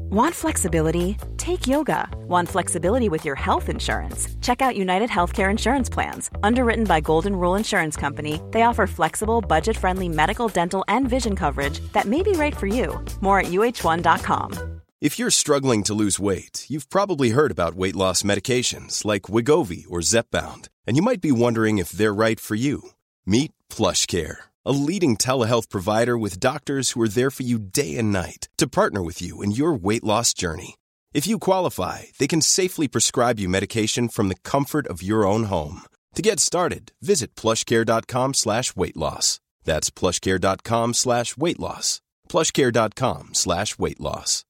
Want flexibility? Take yoga. Want flexibility with your health insurance? Check out United Healthcare Insurance Plans. Underwritten by Golden Rule Insurance Company, they offer flexible, budget-friendly medical, dental, and vision coverage that may be right for you. More at uh1.com. If you're struggling to lose weight, you've probably heard about weight loss medications like Wegovy or Zepbound, and you might be wondering if they're right for you. Meet PlushCare, a leading telehealth provider with doctors who are there for you day and night to partner with you in your weight loss journey. If you qualify, they can safely prescribe you medication from the comfort of your own home. To get started, visit plushcare.com/weight-loss. That's plushcare.com/weight-loss. plushcare.com/weight-loss.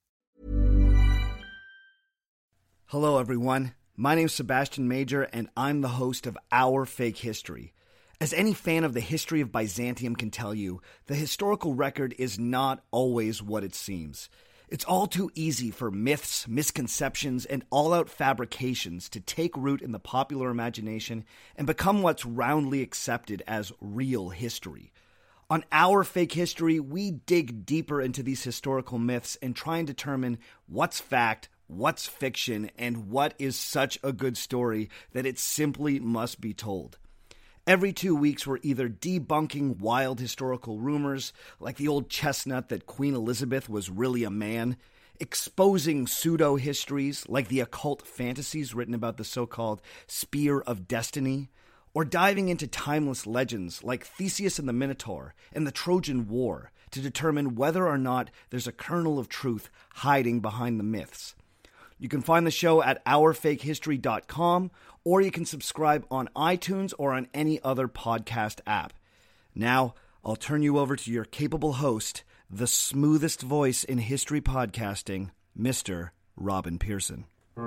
Hello, everyone. My name's Sebastian Major, and I'm the host of Our Fake History. As any fan of the history of Byzantium can tell you, the historical record is not always what it seems. It's all too easy for myths, misconceptions, and all-out fabrications to take root in the popular imagination and become what's roundly accepted as real history. On Our Fake History, we dig deeper into these historical myths and try and determine what's fact, what's fiction, and what is such a good story that it simply must be told. Every 2 weeks, we're either debunking wild historical rumors, like the old chestnut that Queen Elizabeth was really a man, exposing pseudo-histories, like the occult fantasies written about the so-called Spear of Destiny, or diving into timeless legends like Theseus and the Minotaur and the Trojan War to determine whether or not there's a kernel of truth hiding behind the myths. You can find the show at ourfakehistory.com, or you can subscribe on iTunes or on any other podcast app. Now, I'll turn you over to your capable host, the smoothest voice in history podcasting, Mr. Robin Pearson.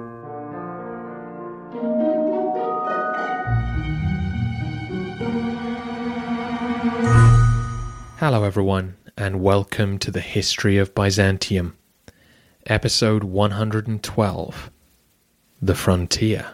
Hello everyone, and welcome to the History of Byzantium. Episode 112, The Frontier.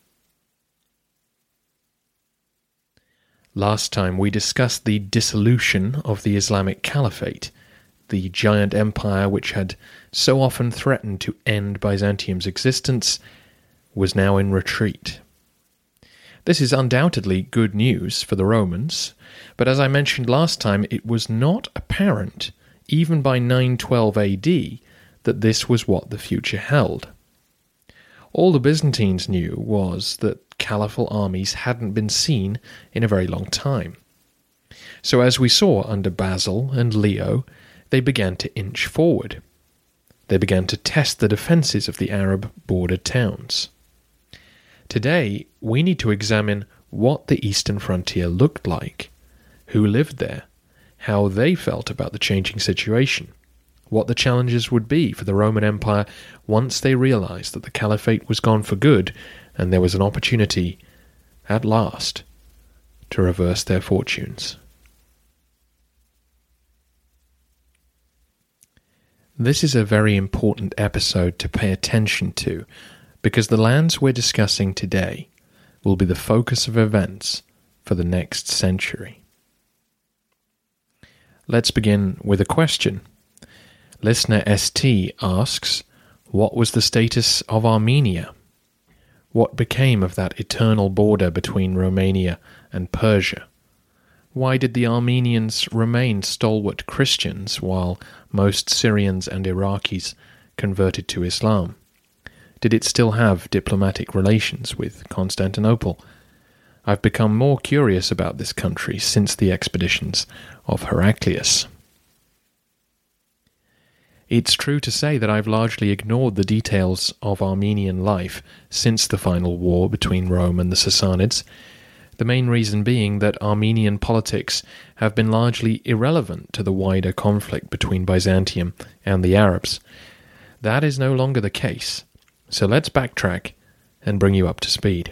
Last time we discussed the dissolution of the Islamic Caliphate, the giant empire which had so often threatened to end Byzantium's existence was now in retreat. This is undoubtedly good news for the Romans, but as I mentioned last time, it was not apparent, even by 912 AD, that this was what the future held. All the Byzantines knew was that caliphal armies hadn't been seen in a very long time. So as we saw under Basil and Leo, they began to inch forward. They began to test the defences of the Arab border towns. Today, we need to examine what the eastern frontier looked like, who lived there, how they felt about the changing situation, what the challenges would be for the Roman Empire once they realized that the Caliphate was gone for good and there was an opportunity, at last, to reverse their fortunes. This is a very important episode to pay attention to, because the lands we're discussing today will be the focus of events for the next century. Let's begin with a question. Listener ST asks, what was the status of Armenia? What became of that eternal border between Romania and Persia? Why did the Armenians remain stalwart Christians while most Syrians and Iraqis converted to Islam? Did it still have diplomatic relations with Constantinople? I've become more curious about this country since the expeditions of Heraclius. It's true to say that I've largely ignored the details of Armenian life since the final war between Rome and the Sassanids, the main reason being that Armenian politics have been largely irrelevant to the wider conflict between Byzantium and the Arabs. That is no longer the case, so let's backtrack and bring you up to speed.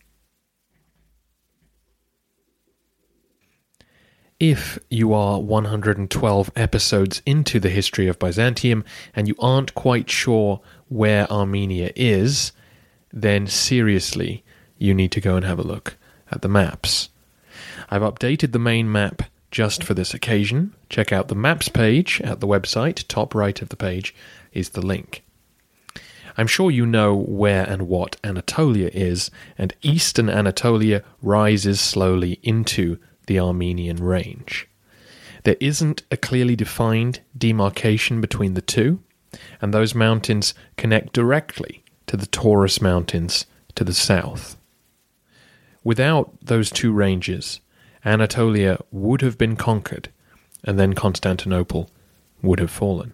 If you are 112 episodes into the history of Byzantium and you aren't quite sure where Armenia is, then seriously, you need to go and have a look at the maps. I've updated the main map just for this occasion. Check out the maps page at the website, top right of the page, is the link. I'm sure you know where and what Anatolia is, and eastern Anatolia rises slowly into the Armenian range. There isn't a clearly defined demarcation between the two, and those mountains connect directly to the Taurus Mountains to the south. Without those two ranges, Anatolia would have been conquered, and then Constantinople would have fallen.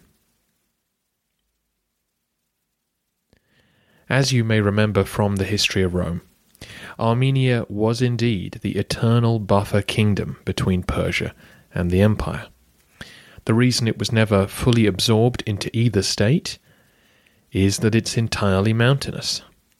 As you may remember from the history of Rome, Armenia was indeed the eternal buffer kingdom between Persia and the empire. The reason it was never fully absorbed into either state is that it's entirely mountainous.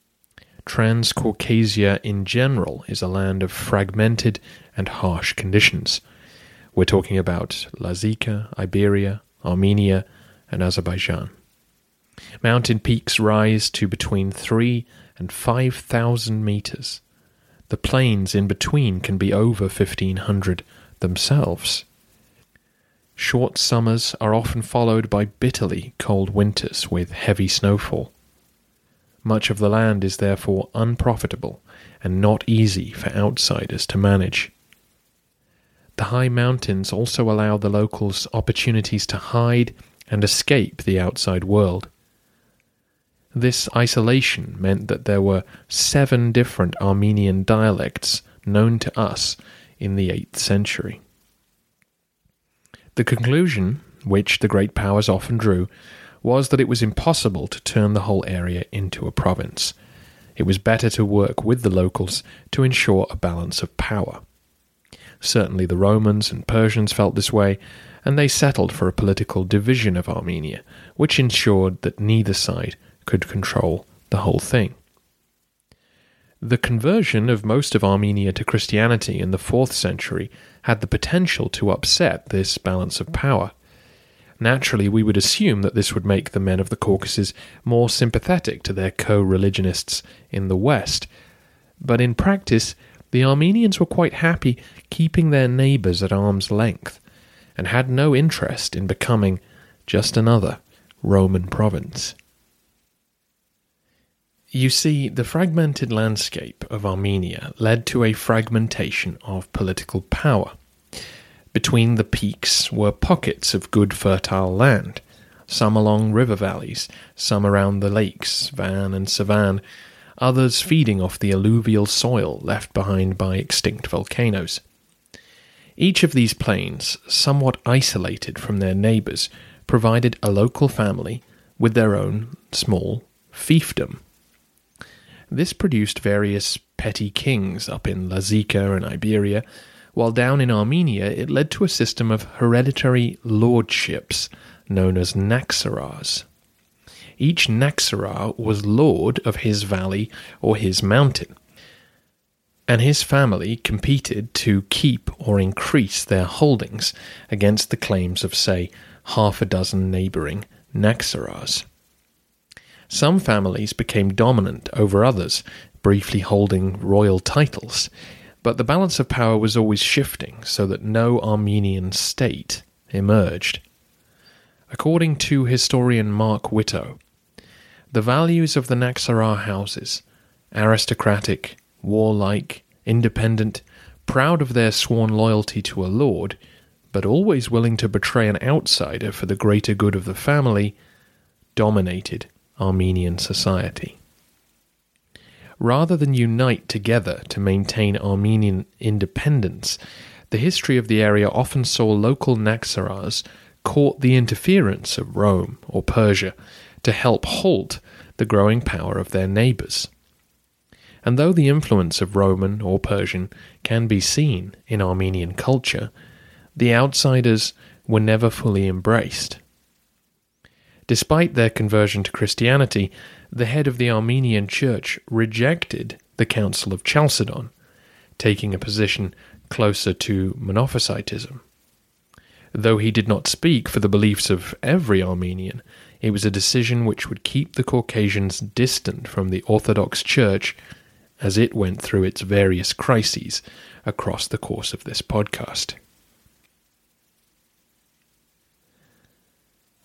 Transcaucasia in general is a land of fragmented and harsh conditions. We're talking about Lazica, Iberia, Armenia, and Azerbaijan. Mountain peaks rise to between 3,000 and 5,000 meters. The plains in between can be over 1,500 themselves. Short summers are often followed by bitterly cold winters with heavy snowfall. Much of the land is therefore unprofitable and not easy for outsiders to manage. The high mountains also allow the locals opportunities to hide and escape the outside world. This isolation meant that there were 7 different Armenian dialects known to us in the 8th century. The conclusion, which the great powers often drew, was that it was impossible to turn the whole area into a province. It was better to work with the locals to ensure a balance of power. Certainly the Romans and Persians felt this way, and they settled for a political division of Armenia, which ensured that neither side could control the whole thing. The conversion of most of Armenia to Christianity in the 4th century had the potential to upset this balance of power. Naturally, we would assume that this would make the men of the Caucasus more sympathetic to their co-religionists in the West. But in practice, the Armenians were quite happy keeping their neighbours at arm's length, and had no interest in becoming just another Roman province. You see, the fragmented landscape of Armenia led to a fragmentation of political power. Between the peaks were pockets of good fertile land, some along river valleys, some around the lakes, Van and Sevan, others feeding off the alluvial soil left behind by extinct volcanoes. Each of these plains, somewhat isolated from their neighbours, provided a local family with their own small fiefdom. This produced various petty kings up in Lazica and Iberia, while down in Armenia it led to a system of hereditary lordships known as naxarars. Each naxarar was lord of his valley or his mountain, and his family competed to keep or increase their holdings against the claims of, say, half a dozen neighbouring naxarars. Some families became dominant over others, briefly holding royal titles, but the balance of power was always shifting so that no Armenian state emerged. According to historian Mark Whitto, the values of the Naxarar houses, aristocratic, warlike, independent, proud of their sworn loyalty to a lord, but always willing to betray an outsider for the greater good of the family, dominated Armenian society. Rather than unite together to maintain Armenian independence, the history of the area often saw local Naxarars court the interference of Rome or Persia to help halt the growing power of their neighbours. And though the influence of Roman or Persian can be seen in Armenian culture, the outsiders were never fully embraced. Despite their conversion to Christianity, the head of the Armenian Church rejected the Council of Chalcedon, taking a position closer to Monophysitism. Though he did not speak for the beliefs of every Armenian, it was a decision which would keep the Caucasians distant from the Orthodox Church as it went through its various crises across the course of this podcast.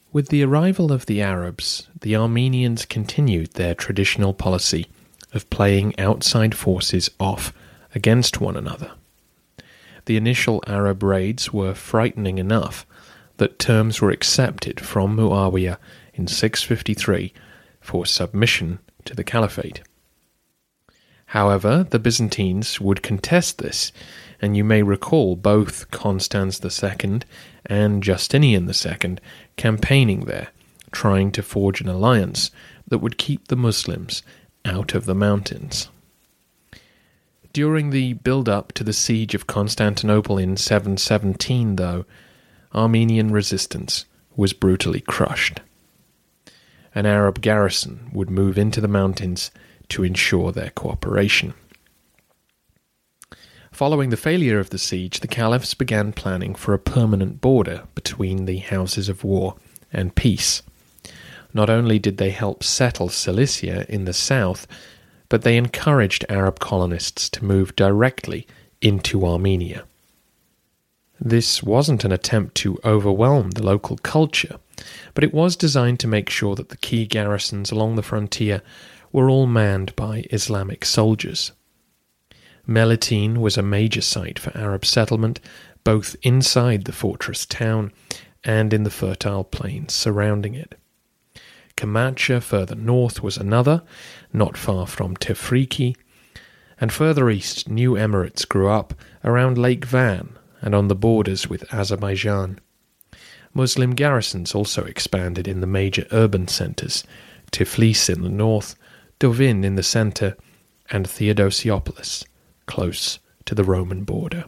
With the arrival of the Arabs, the Armenians continued their traditional policy of playing outside forces off against one another. The initial Arab raids were frightening enough that terms were accepted from Muawiyah in 653 for submission to the Caliphate. However, the Byzantines would contest this, and you may recall both Constans II and Justinian II campaigning there, trying to forge an alliance that would keep the Muslims out of the mountains. During the build-up to the siege of Constantinople in 717, though, Armenian resistance was brutally crushed. An Arab garrison would move into the mountains to ensure their cooperation. Following the failure of the siege, the caliphs began planning for a permanent border between the houses of war and peace. Not only did they help settle Cilicia in the south, but they encouraged Arab colonists to move directly into Armenia. This wasn't an attempt to overwhelm the local culture, but it was designed to make sure that the key garrisons along the frontier were all manned by Islamic soldiers. Melitene was a major site for Arab settlement, both inside the fortress town and in the fertile plains surrounding it. Kamacha further north was another, not far from Tefriki, and further east new emirates grew up around Lake Van and on the borders with Azerbaijan. Muslim garrisons also expanded in the major urban centres, Tiflis in the north, Dovin in the centre, and Theodosiopolis, close to the Roman border.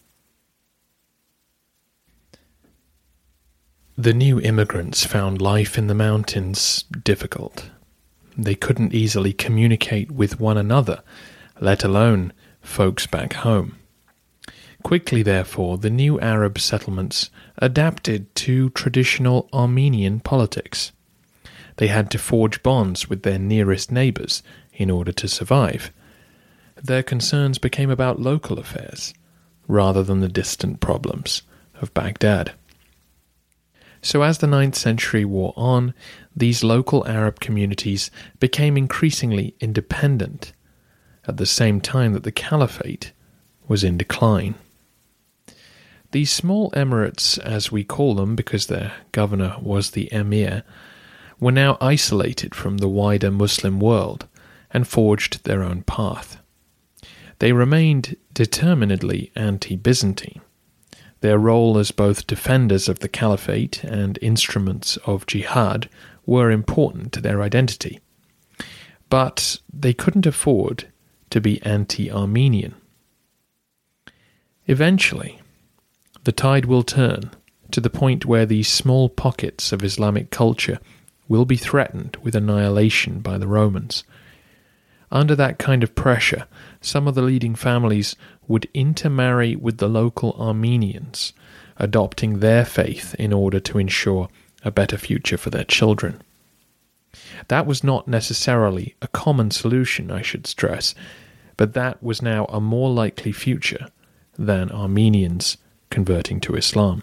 The new immigrants found life in the mountains difficult. They couldn't easily communicate with one another, let alone folks back home. Quickly, therefore, the new Arab settlements adapted to traditional Armenian politics. They had to forge bonds with their nearest neighbours in order to survive. Their concerns became about local affairs, rather than the distant problems of Baghdad. So as the 9th century wore on, these local Arab communities became increasingly independent, at the same time that the Caliphate was in decline. These small emirates, as we call them because their governor was the emir, were now isolated from the wider Muslim world and forged their own path. They remained determinedly anti-Byzantine. Their role as both defenders of the Caliphate and instruments of jihad were important to their identity. But they couldn't afford to be anti-Armenian. Eventually, the tide will turn to the point where these small pockets of Islamic culture will be threatened with annihilation by the Romans. Under that kind of pressure, some of the leading families would intermarry with the local Armenians, adopting their faith in order to ensure a better future for their children. That was not necessarily a common solution, I should stress, but that was now a more likely future than Armenians converting to Islam.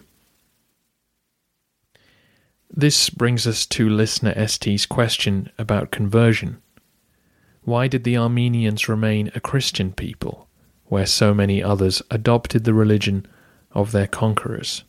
This brings us to listener ST's question about conversion. Why did the Armenians remain a Christian people, where so many others adopted the religion of their conquerors?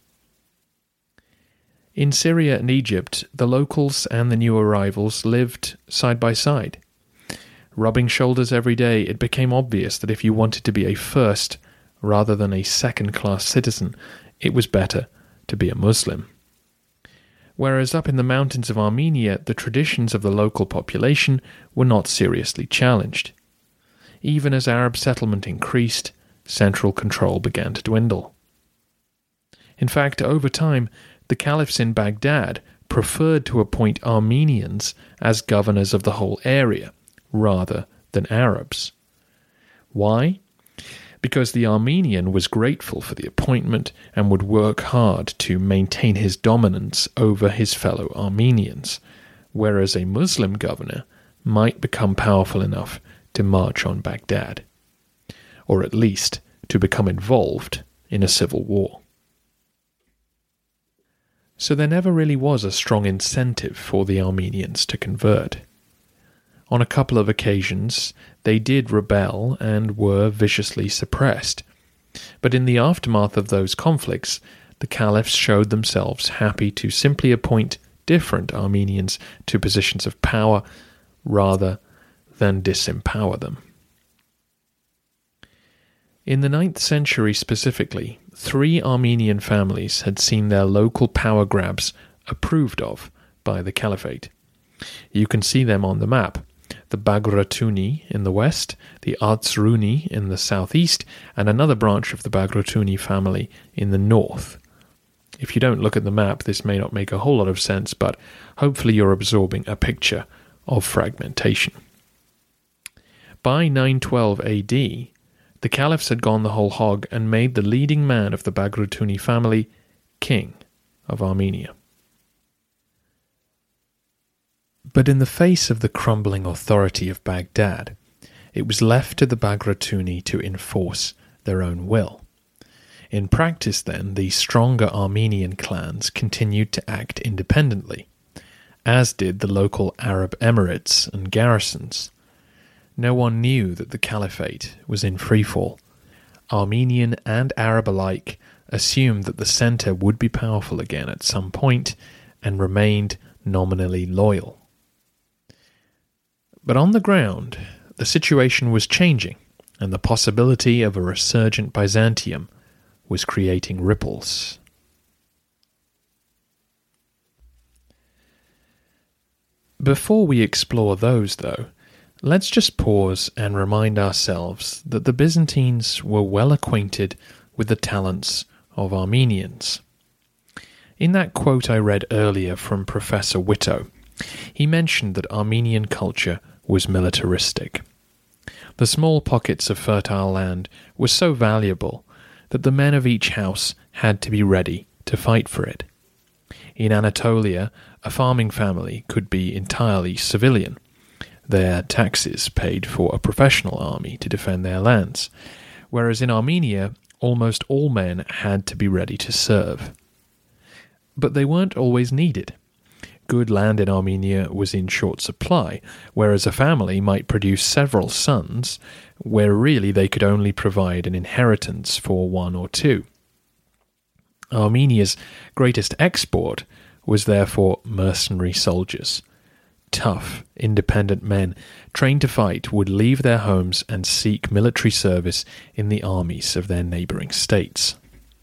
In Syria and Egypt, the locals and the new arrivals lived side by side. Rubbing shoulders every day, it became obvious that if you wanted to be a first rather than a second-class citizen, it was better to be a Muslim. Whereas up in the mountains of Armenia, the traditions of the local population were not seriously challenged. Even as Arab settlement increased, central control began to dwindle. In fact, over time, the caliphs in Baghdad preferred to appoint Armenians as governors of the whole area, rather than Arabs. Why? Because the Armenian was grateful for the appointment and would work hard to maintain his dominance over his fellow Armenians, whereas a Muslim governor might become powerful enough to march on Baghdad, or at least to become involved in a civil war. so there never really was a strong incentive for the Armenians to convert. On a couple of occasions, they did rebel and were viciously suppressed. But in the aftermath of those conflicts, the caliphs showed themselves happy to simply appoint different Armenians to positions of power rather than disempower them. In the 9th century specifically, 3 Armenian families had seen their local power grabs approved of by the caliphate. You can see them on the map: the Bagratuni in the west, the Artsruni in the southeast, and another branch of the Bagratuni family in the north. If you don't look at the map, this may not make a whole lot of sense, but hopefully you're absorbing a picture of fragmentation. By 912 AD, the caliphs had gone the whole hog and made the leading man of the Bagratuni family king of Armenia. But in the face of the crumbling authority of Baghdad, it was left to the Bagratuni to enforce their own will. In practice, then, the stronger Armenian clans continued to act independently, as did the local Arab emirates and garrisons. No one knew that the caliphate was in freefall. Armenian and Arab alike assumed that the centre would be powerful again at some point and remained nominally loyal. But on the ground, the situation was changing, and the possibility of a resurgent Byzantium was creating ripples. Before we explore those, though, let's just pause and remind ourselves that the Byzantines were well acquainted with the talents of Armenians. In that quote I read earlier from Professor Witto, he mentioned that Armenian culture was militaristic. The small pockets of fertile land were so valuable that the men of each house had to be ready to fight for it. In Anatolia, a farming family could be entirely civilian. Their taxes paid for a professional army to defend their lands, whereas in Armenia, almost all men had to be ready to serve. But they weren't always needed. Good land in Armenia was in short supply, whereas a family might produce several sons, where really they could only provide an inheritance for 1 or 2. Armenia's greatest export was therefore mercenary soldiers. Tough, independent men trained to fight would leave their homes and seek military service in the armies of their neighbouring states.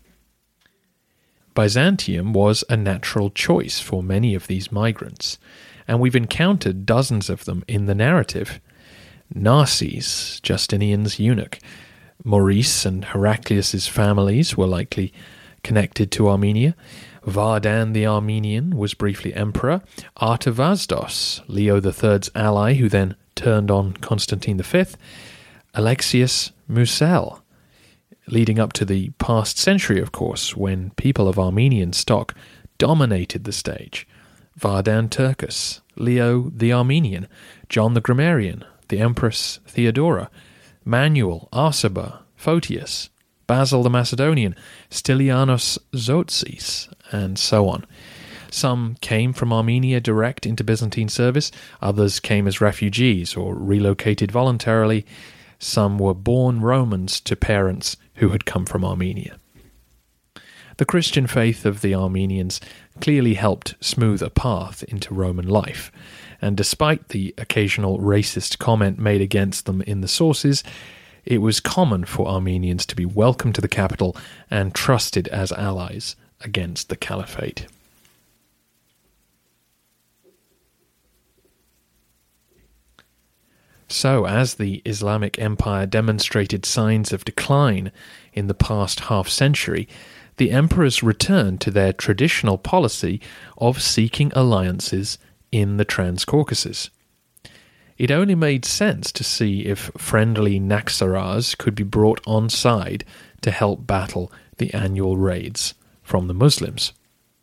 Byzantium was a natural choice for many of these migrants, and we've encountered dozens of them in the narrative. Narses, Justinian's eunuch, Maurice and Heraclius's families were likely connected to Armenia. Vardan the Armenian was briefly emperor. Artavasdos, Leo III's ally who then turned on Constantine V. Alexius Musel, leading up to the past century, of course, when people of Armenian stock dominated the stage. Vardan Turcus, Leo the Armenian, John the Grammarian, the Empress Theodora, Manuel, Arsaber, Photius, Basil the Macedonian, Stylianos Zotsis, and so on. Some came from Armenia direct into Byzantine service, others came as refugees or relocated voluntarily. Some were born Romans to parents who had come from Armenia. The Christian faith of the Armenians clearly helped smooth a path into Roman life, and despite the occasional racist comment made against them in the sources, it was common for Armenians to be welcomed to the capital and trusted as allies against the caliphate. So, as the Islamic Empire demonstrated signs of decline in the past half-century, the emperors returned to their traditional policy of seeking alliances in the Transcaucasus. It only made sense to see if friendly Naxaras could be brought on side to help battle the annual raids from the Muslims.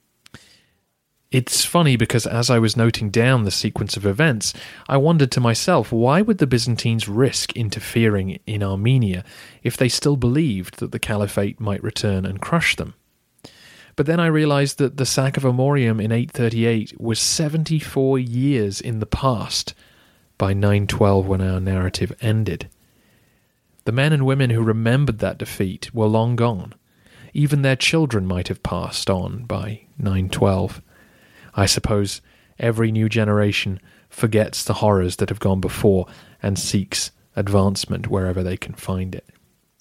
It's funny because as I was noting down the sequence of events, I wondered to myself, why would the Byzantines risk interfering in Armenia if they still believed that the caliphate might return and crush them? But then I realized that the sack of Amorium in 838 was 74 years in the past by 912 when our narrative ended. The men and women who remembered that defeat were long gone. Even their children might have passed on by 912. I suppose every new generation forgets the horrors that have gone before and seeks advancement wherever they can find it.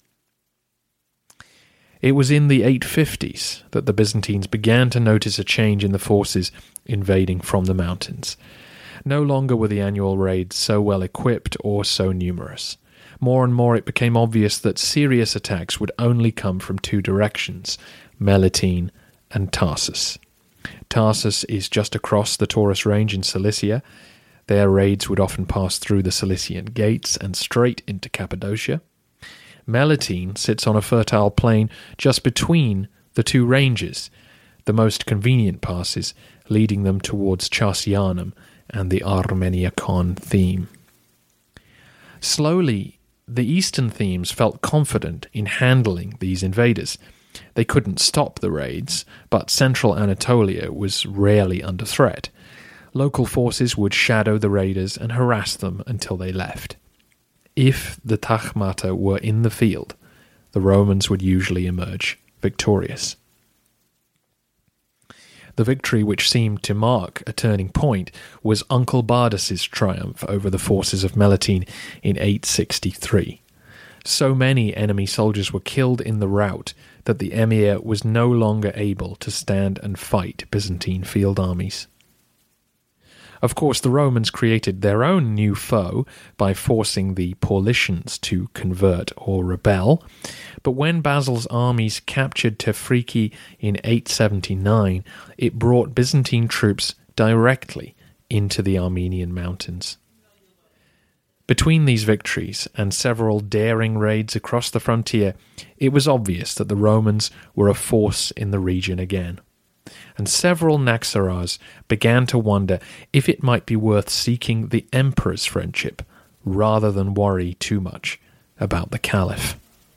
It was in the 850s that the Byzantines began to notice a change in the forces invading from the mountains. No longer were the annual raids so well equipped or so numerous. More and more it became obvious that serious attacks would only come from two directions, Melitene and Tarsus. Tarsus is just across the Taurus Range in Cilicia. Their raids would often pass through the Cilician gates and straight into Cappadocia. Melitene sits on a fertile plain just between the two ranges, the most convenient passes leading them towards Charcianum and the Armeniacon theme. Slowly, the eastern themes felt confident in handling these invaders. They couldn't stop the raids, but central Anatolia was rarely under threat. Local forces would shadow the raiders and harass them until they left. If the Tachmata were in the field, the Romans would usually emerge victorious. The victory which seemed to mark a turning point was Uncle Bardas's triumph over the forces of Melitene in 863. So many enemy soldiers were killed in the rout that the emir was no longer able to stand and fight Byzantine field armies. Of course, the Romans created their own new foe by forcing the Paulicians to convert or rebel, but when Basil's armies captured Tefriki in 879, it brought Byzantine troops directly into the Armenian mountains. Between these victories and several daring raids across the frontier, it was obvious that the Romans were a force in the region again. And several Naxarars began to wonder if it might be worth seeking the emperor's friendship rather than worry too much about the caliph.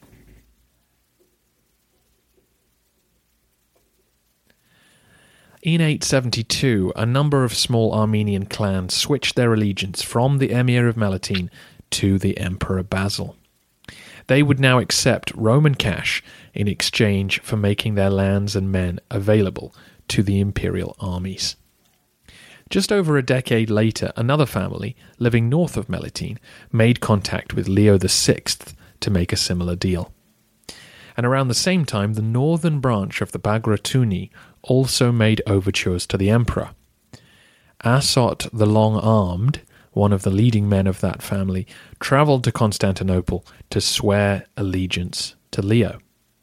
In 872, a number of small Armenian clans switched their allegiance from the emir of Melitene to the Emperor Basil. They would now accept Roman cash in exchange for making their lands and men available to the imperial armies. Just over a decade later, another family, living north of Melitene, made contact with Leo VI to make a similar deal. And around the same time, the northern branch of the Bagratuni also made overtures to the emperor. Asot the Long-Armed, one of the leading men of that family, travelled to Constantinople to swear allegiance to Leo.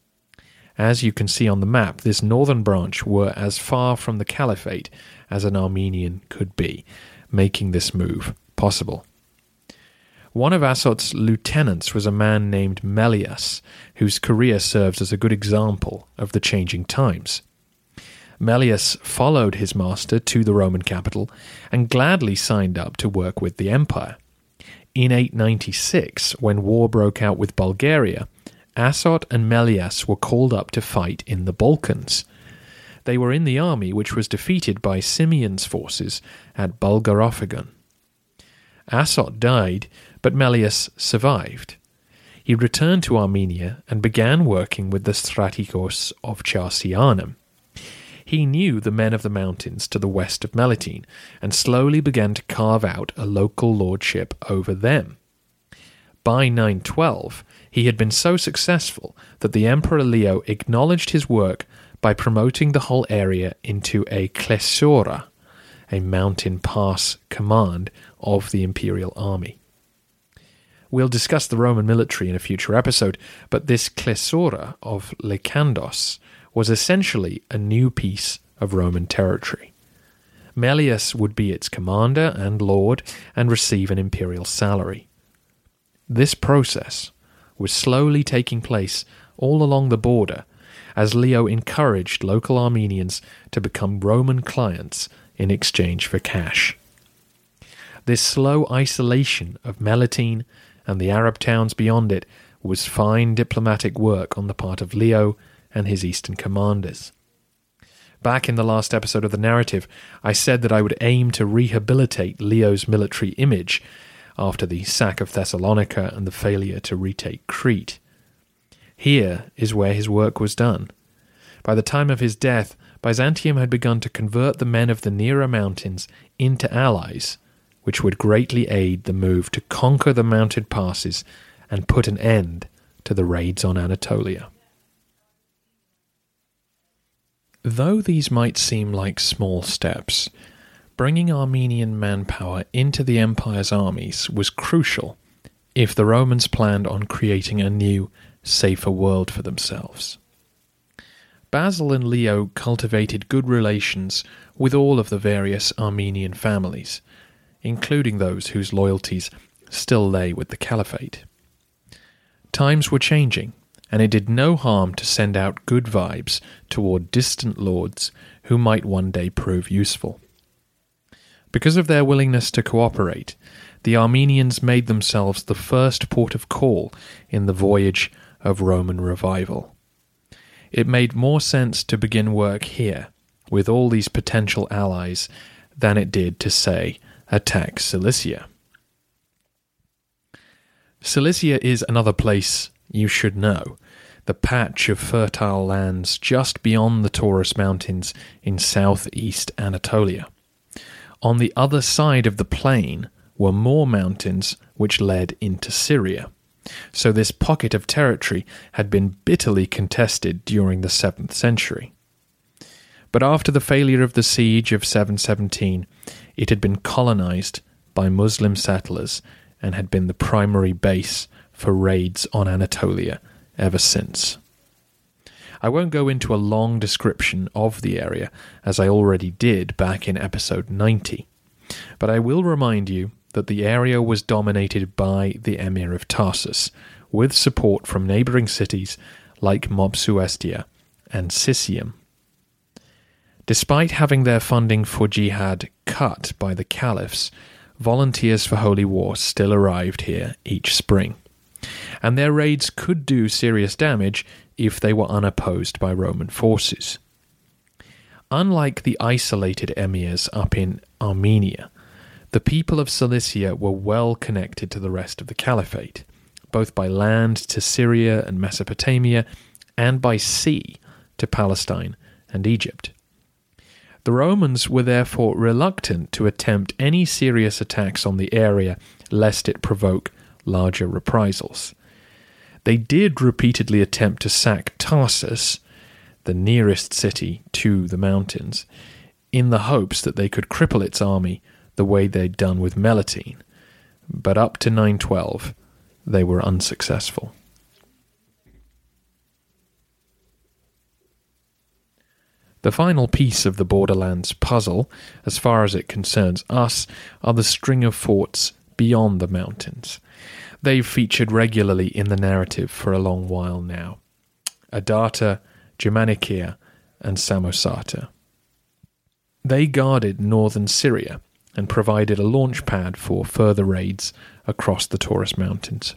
As you can see on the map, this northern branch were as far from the caliphate as an Armenian could be, making this move possible. One of Asot's lieutenants was a man named Melias, whose career serves as a good example of the changing times. Melias followed his master to the Roman capital and gladly signed up to work with the empire. In 896, when war broke out with Bulgaria, Asot and Melias were called up to fight in the Balkans. They were in the army which was defeated by Simeon's forces at Bulgarophagon. Asot died, but Melias survived. He returned to Armenia and began working with the Strategos of Charcianum. He knew the men of the mountains to the west of Melitene and slowly began to carve out a local lordship over them. By 912, he had been so successful that the Emperor Leo acknowledged his work by promoting the whole area into a klesura, a mountain pass command of the imperial army. We'll discuss the Roman military in a future episode, but this klesura of Lekandos was essentially a new piece of Roman territory. Melias would be its commander and lord and receive an imperial salary. This process was slowly taking place all along the border as Leo encouraged local Armenians to become Roman clients in exchange for cash. This slow isolation of Melitene and the Arab towns beyond it was fine diplomatic work on the part of Leo and his eastern commanders. Back in the last episode of the narrative, I said that I would aim to rehabilitate Leo's military image after the sack of Thessalonica and the failure to retake Crete. Here is where his work was done. By the time of his death, Byzantium had begun to convert the men of the Nera Mountains into allies, which would greatly aid the move to conquer the mounted passes and put an end to the raids on Anatolia. Though these might seem like small steps, bringing Armenian manpower into the empire's armies was crucial if the Romans planned on creating a new, safer world for themselves. Basil and Leo cultivated good relations with all of the various Armenian families, including those whose loyalties still lay with the Caliphate. Times were changing, and it did no harm to send out good vibes toward distant lords who might one day prove useful. Because of their willingness to cooperate, the Armenians made themselves the first port of call in the voyage of Roman revival. It made more sense to begin work here, with all these potential allies, than it did to, say, attack Cilicia. Cilicia is another place you should know, the patch of fertile lands just beyond the Taurus Mountains in southeast Anatolia. On the other side of the plain were more mountains which led into Syria, so this pocket of territory had been bitterly contested during the 7th century. But after the failure of the siege of 717, it had been colonized by Muslim settlers and had been the primary base for raids on Anatolia ever since. I won't go into a long description of the area, as I already did back in episode 90, but I will remind you that the area was dominated by the Emir of Tarsus, with support from neighbouring cities like Mopsuestia and Sisium. Despite having their funding for jihad cut by the caliphs, volunteers for holy war still arrived here each spring, and their raids could do serious damage if they were unopposed by Roman forces. Unlike the isolated emirs up in Armenia, the people of Cilicia were well connected to the rest of the caliphate, both by land to Syria and Mesopotamia, and by sea to Palestine and Egypt. The Romans were therefore reluctant to attempt any serious attacks on the area lest it provoke larger reprisals. They did repeatedly attempt to sack Tarsus, the nearest city to the mountains, in the hopes that they could cripple its army the way they'd done with Melitene, but up to 912 they were unsuccessful. The final piece of the Borderlands puzzle, as far as it concerns us, are the string of forts beyond the mountains. They've featured regularly in the narrative for a long while now. Adata, Germanicia, and Samosata. They guarded northern Syria and provided a launch pad for further raids across the Taurus Mountains.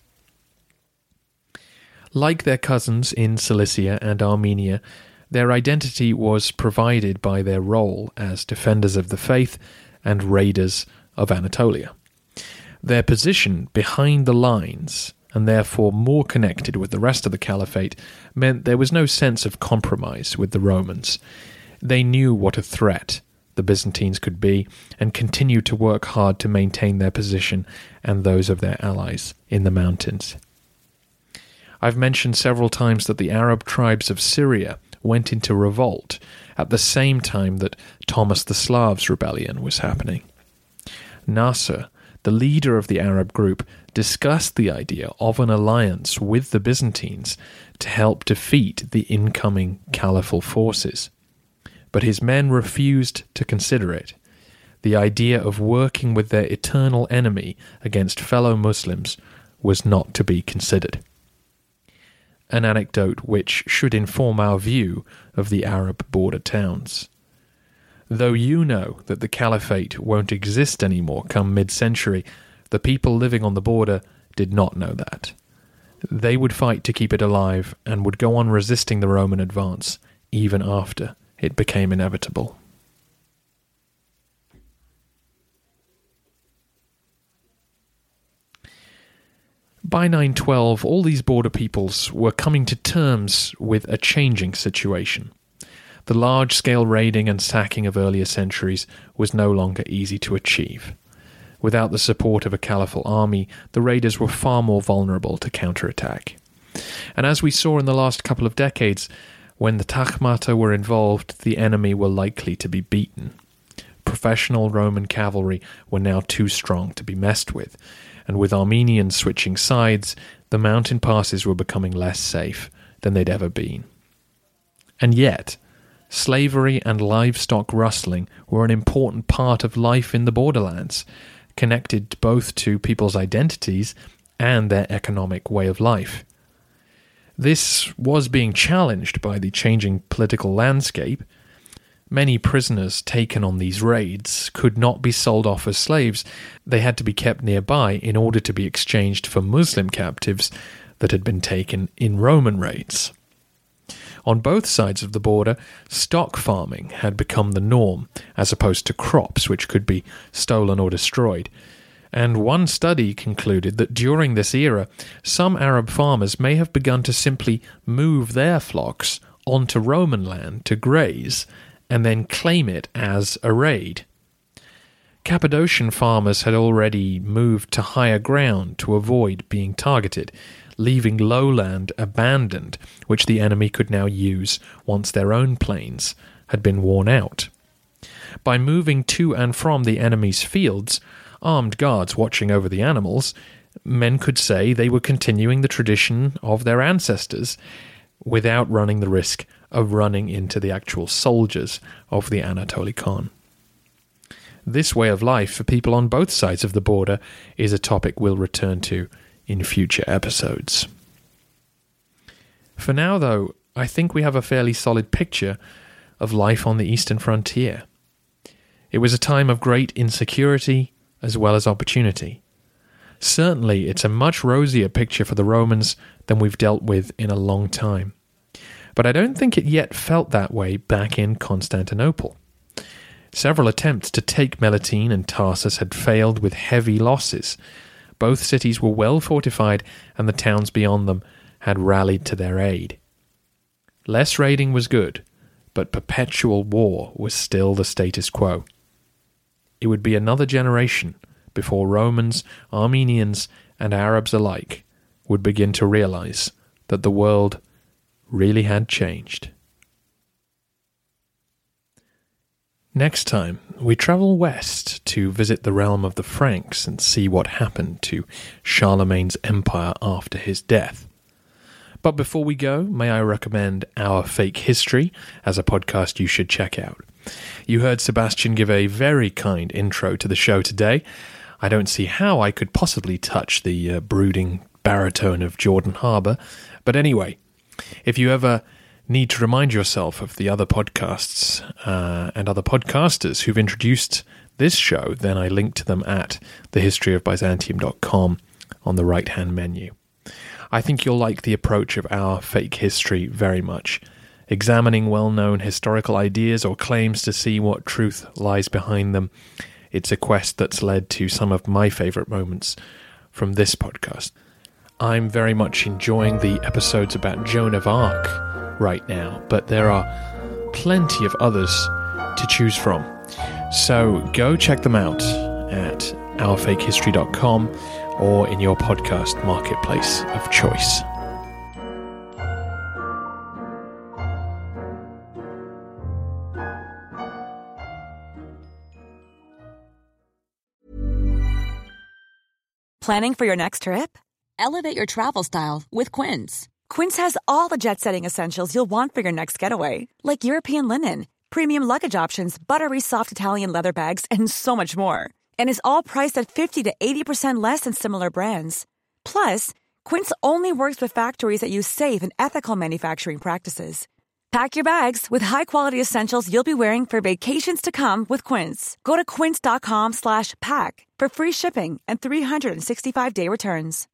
Like their cousins in Cilicia and Armenia, their identity was provided by their role as defenders of the faith and raiders of Anatolia. Their position behind the lines, and therefore more connected with the rest of the caliphate, meant there was no sense of compromise with the Romans. They knew what a threat the Byzantines could be, and continued to work hard to maintain their position and those of their allies in the mountains. I've mentioned several times that the Arab tribes of Syria went into revolt at the same time that Thomas the Slav's rebellion was happening. Nasser, the leader of the Arab group, discussed the idea of an alliance with the Byzantines to help defeat the incoming caliphal forces. But his men refused to consider it. The idea of working with their eternal enemy against fellow Muslims was not to be considered. An anecdote which should inform our view of the Arab border towns. Though you know that the caliphate won't exist anymore come mid-century, the people living on the border did not know that. They would fight to keep it alive and would go on resisting the Roman advance even after it became inevitable. By 912, all these border peoples were coming to terms with a changing situation. The large-scale raiding and sacking of earlier centuries was no longer easy to achieve. Without the support of a caliphal army, the raiders were far more vulnerable to counterattack. And as we saw in the last couple of decades, when the Tagmata were involved, the enemy were likely to be beaten. Professional Roman cavalry were now too strong to be messed with, and with Armenians switching sides, the mountain passes were becoming less safe than they'd ever been. And yet, slavery and livestock rustling were an important part of life in the borderlands, connected both to people's identities and their economic way of life. This was being challenged by the changing political landscape. Many prisoners taken on these raids could not be sold off as slaves. They had to be kept nearby in order to be exchanged for Muslim captives that had been taken in Roman raids. On both sides of the border, stock farming had become the norm, as opposed to crops which could be stolen or destroyed. And one study concluded that during this era, some Arab farmers may have begun to simply move their flocks onto Roman land to graze, and then claim it as a raid. Cappadocian farmers had already moved to higher ground to avoid being targeted, leaving lowland abandoned, which the enemy could now use once their own plains had been worn out. By moving to and from the enemy's fields, armed guards watching over the animals, men could say they were continuing the tradition of their ancestors without running the risk of running into the actual soldiers of the Anatolikon. This way of life for people on both sides of the border is a topic we'll return to in future episodes. For now, though, I think we have a fairly solid picture of life on the eastern frontier. It was a time of great insecurity as well as opportunity. Certainly, it's a much rosier picture for the Romans than we've dealt with in a long time. But I don't think it yet felt that way back in Constantinople. Several attempts to take Melitene and Tarsus had failed with heavy losses. Both cities were well fortified, and the towns beyond them had rallied to their aid. Less raiding was good, but perpetual war was still the status quo. It would be another generation before Romans, Armenians, and Arabs alike would begin to realize that the world really had changed. Next time, we travel west to visit the realm of the Franks and see what happened to Charlemagne's empire after his death. But before we go, may I recommend Our Fake History as a podcast you should check out. You heard Sebastian give a very kind intro to the show today. I don't see how I could possibly touch the brooding baritone of Jordan Harbour, but anyway, if you ever need to remind yourself of the other podcasts and other podcasters who've introduced this show, then I link to them at thehistoryofbyzantium.com on the right-hand menu. I think you'll like the approach of Our Fake History very much, examining well-known historical ideas or claims to see what truth lies behind them. It's a quest that's led to some of my favourite moments from this podcast. I'm very much enjoying the episodes about Joan of Arc right now, but there are plenty of others to choose from. So go check them out at ourfakehistory.com or in your podcast marketplace of choice. Planning for your next trip? Elevate your travel style with Quince. Quince has all the jet-setting essentials you'll want for your next getaway, like European linen, premium luggage options, buttery soft Italian leather bags, and so much more. And is all priced at 50 to 80% less than similar brands. Plus, Quince only works with factories that use safe and ethical manufacturing practices. Pack your bags with high-quality essentials you'll be wearing for vacations to come with Quince. Go to quince.com/pack for free shipping and 365-day returns.